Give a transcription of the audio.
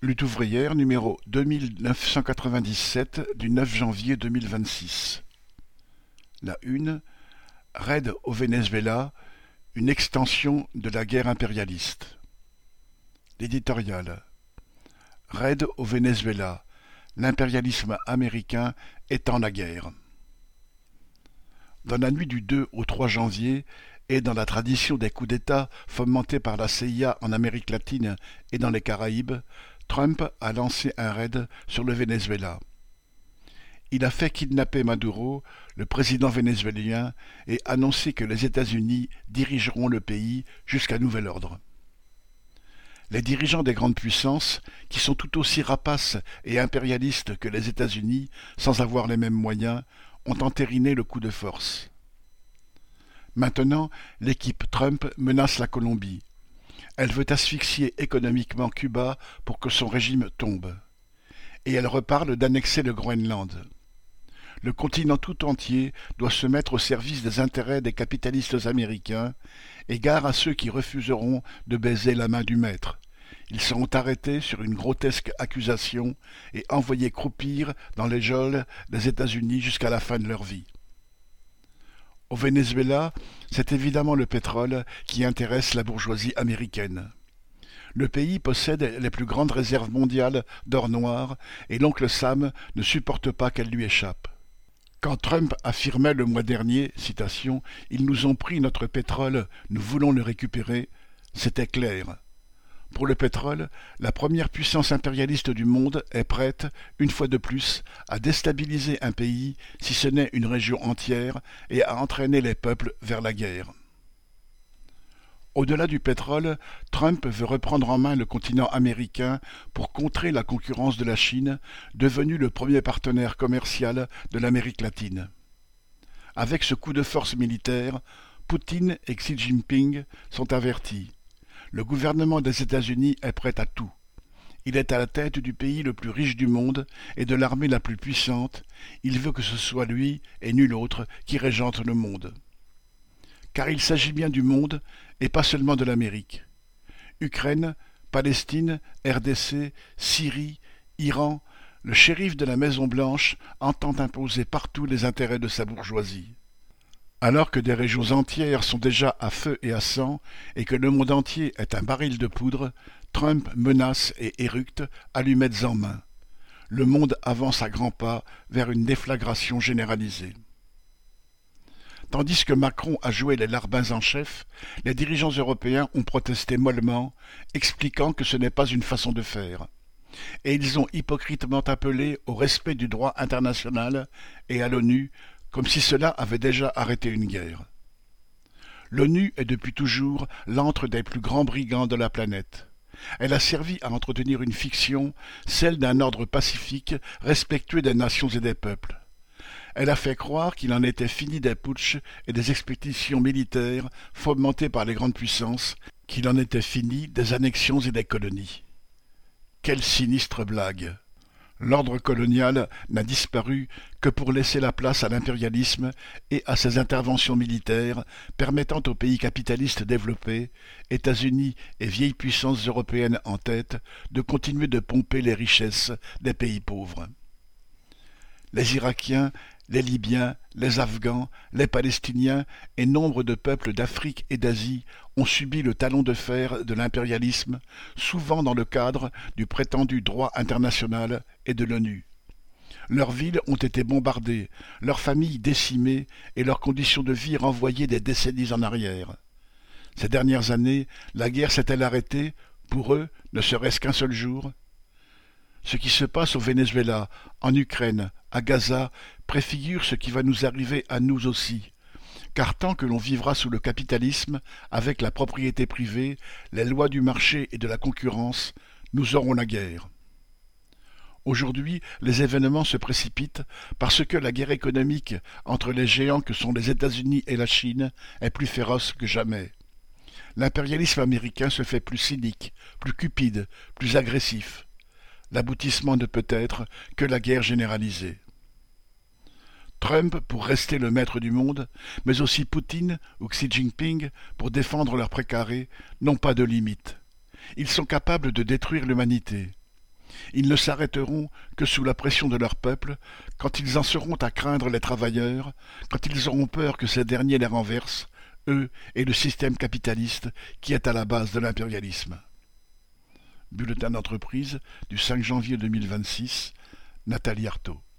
Lutte ouvrière numéro 2997 du 9 janvier 2026. La une, raid au Venezuela, une extension de la guerre impérialiste. L'éditorial. Raid au Venezuela, l'impérialisme américain étend la guerre. Dans la nuit du 2 au 3 janvier, et dans la tradition des coups d'État fomentés par la CIA en Amérique latine et dans les Caraïbes, Trump a lancé un raid sur le Venezuela. Il a fait kidnapper Maduro, le président vénézuélien, et annoncé que les États-Unis dirigeront le pays jusqu'à nouvel ordre. Les dirigeants des grandes puissances, qui sont tout aussi rapaces et impérialistes que les États-Unis, sans avoir les mêmes moyens, ont entériné le coup de force. Maintenant, l'équipe Trump menace la Colombie. Elle veut asphyxier économiquement Cuba pour que son régime tombe. Et elle reparle d'annexer le Groenland. Le continent tout entier doit se mettre au service des intérêts des capitalistes américains, et gare à ceux qui refuseront de baiser la main du maître. Ils seront arrêtés sur une grotesque accusation et envoyés croupir dans les geôles des États-Unis jusqu'à la fin de leur vie. Au Venezuela, c'est évidemment le pétrole qui intéresse la bourgeoisie américaine. Le pays possède les plus grandes réserves mondiales d'or noir et l'oncle Sam ne supporte pas qu'elle lui échappe. Quand Trump affirmait le mois dernier, citation, « Ils nous ont pris notre pétrole, nous voulons le récupérer », c'était clair. Pour le pétrole, la première puissance impérialiste du monde est prête, une fois de plus, à déstabiliser un pays, si ce n'est une région entière, et à entraîner les peuples vers la guerre. Au-delà du pétrole, Trump veut reprendre en main le continent américain pour contrer la concurrence de la Chine, devenue le premier partenaire commercial de l'Amérique latine. Avec ce coup de force militaire, Poutine et Xi Jinping sont avertis. Le gouvernement des États-Unis est prêt à tout. Il est à la tête du pays le plus riche du monde et de l'armée la plus puissante. Il veut que ce soit lui et nul autre qui régente le monde. Car il s'agit bien du monde et pas seulement de l'Amérique. Ukraine, Palestine, RDC, Syrie, Iran, le shérif de la Maison-Blanche entend imposer partout les intérêts de sa bourgeoisie. Alors que des régions entières sont déjà à feu et à sang, et que le monde entier est un baril de poudre, Trump menace et éructe, allumettes en main. Le monde avance à grands pas vers une déflagration généralisée. Tandis que Macron a joué les larbins en chef, les dirigeants européens ont protesté mollement, expliquant que ce n'est pas une façon de faire. Et ils ont hypocritement appelé au respect du droit international et à l'ONU, comme si cela avait déjà arrêté une guerre. L'ONU est depuis toujours l'antre des plus grands brigands de la planète. Elle a servi à entretenir une fiction, celle d'un ordre pacifique, respectueux des nations et des peuples. Elle a fait croire qu'il en était fini des putschs et des expéditions militaires fomentées par les grandes puissances, qu'il en était fini des annexions et des colonies. Quelle sinistre blague! L'ordre colonial n'a disparu que pour laisser la place à l'impérialisme et à ses interventions militaires permettant aux pays capitalistes développés, États-Unis et vieilles puissances européennes en tête, de continuer de pomper les richesses des pays pauvres. Les Irakiens, les Libyens, les Afghans, les Palestiniens et nombre de peuples d'Afrique et d'Asie ont subi le talon de fer de l'impérialisme, souvent dans le cadre du prétendu droit international et de l'ONU. Leurs villes ont été bombardées, leurs familles décimées et leurs conditions de vie renvoyées des décennies en arrière. Ces dernières années, la guerre s'est-elle arrêtée, pour eux, ne serait-ce qu'un seul jour ? Ce qui se passe au Venezuela, en Ukraine, à Gaza, préfigure ce qui va nous arriver à nous aussi. Car tant que l'on vivra sous le capitalisme, avec la propriété privée, les lois du marché et de la concurrence, nous aurons la guerre. Aujourd'hui, les événements se précipitent parce que la guerre économique entre les géants que sont les États-Unis et la Chine est plus féroce que jamais. L'impérialisme américain se fait plus cynique, plus cupide, plus agressif. L'aboutissement ne peut être que la guerre généralisée. Trump pour rester le maître du monde, mais aussi Poutine ou Xi Jinping pour défendre leur précaré, n'ont pas de limite. Ils sont capables de détruire l'humanité. Ils ne s'arrêteront que sous la pression de leur peuple, quand ils en seront à craindre les travailleurs, quand ils auront peur que ces derniers les renversent, eux et le système capitaliste qui est à la base de l'impérialisme. Bulletin d'entreprise du 5 janvier 2026, Nathalie Arthaud.